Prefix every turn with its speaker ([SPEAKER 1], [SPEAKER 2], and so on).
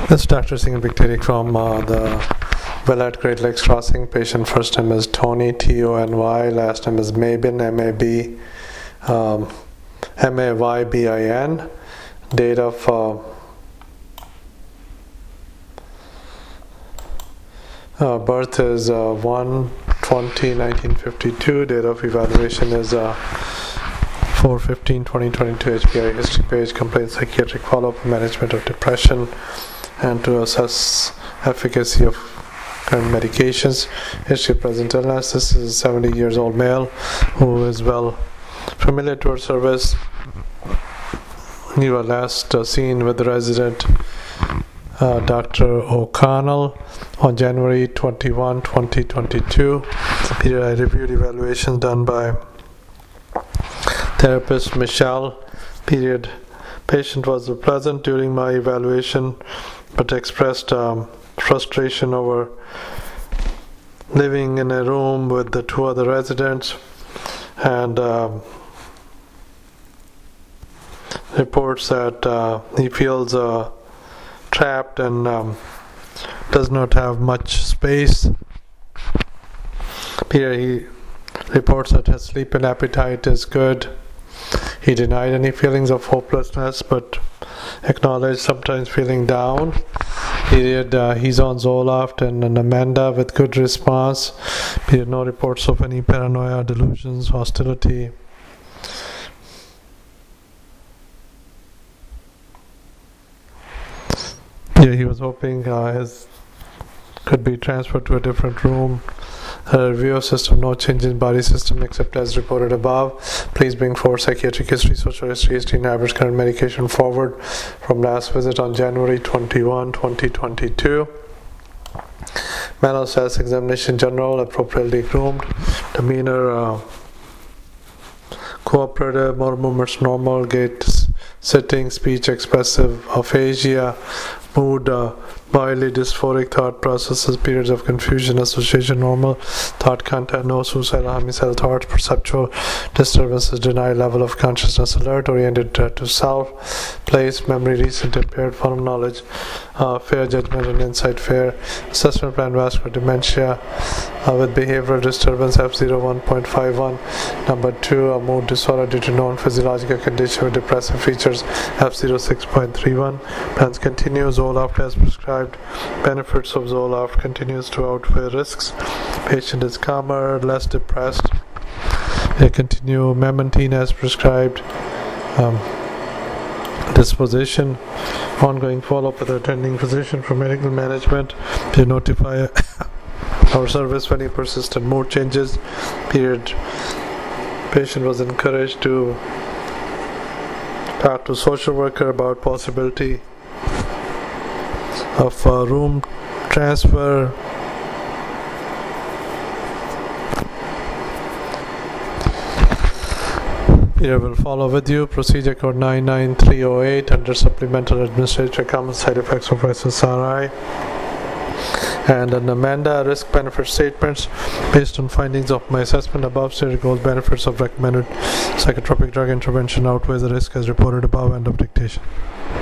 [SPEAKER 1] This is Dr. Singh Bigteri from the Willard Great Lakes Crossing. Patient first name is Tony, Tony. Last name is Maybin, Maybin. Date of birth is 1/20/1952. Date of evaluation is 4/15/2022. HPI history page, complete psychiatric follow-up, management of depression, and to assess efficacy of current medications. History of present illness. This is a 70 years old male who is well familiar to our service. He was last seen with the resident Dr. O'Connell on January 21, 2022. Here I reviewed evaluations done by therapist Michelle. Patient was pleasant during my evaluation, but expressed frustration over living in a room with the two other residents, and reports that he feels trapped and does not have much space. Here he reports that his sleep and appetite is good. He denied any feelings of hopelessness, but acknowledged sometimes feeling down. He's on Zoloft and Namenda with good response. No reports of any paranoia, delusions, hostility. He was hoping his could be transferred to a different room. Review of system, no change in body system except as reported above. Please bring forward psychiatric history, social history, and average current medication forward from last visit on January 21, 2022. Mental status examination general, appropriately groomed. Demeanor cooperative, motor movements normal, gait sitting, speech expressive, aphasia, mood mildly dysphoric, thought processes, periods of confusion, association normal, thought content no suicidal, homicidal thoughts, perceptual disturbances, denied level of consciousness alert, oriented to self, place, memory recent, impaired form knowledge, fair judgment and insight fair, assessment plan vascular dementia with behavioral disturbance F0 1.51, number 2 a mood disorder due to known physiological condition with depressive features F0 6.31. Plans continue. Zoloft as prescribed. Benefits of Zoloft continues to outweigh risks. Patient is calmer, less depressed. Continue. Memantine as prescribed. Disposition. Ongoing follow-up with the attending physician for medical management. To notify our service for any persistent mood changes. Patient was encouraged to talk to social worker about possibility of room transfer. Here will follow with you. Procedure code 99308 under supplemental administrative common side effects of SSRI. And an Amanda risk benefit statements based on findings of my assessment above stated goals benefits of recommended psychotropic drug intervention outweigh the risk as reported above. End of dictation.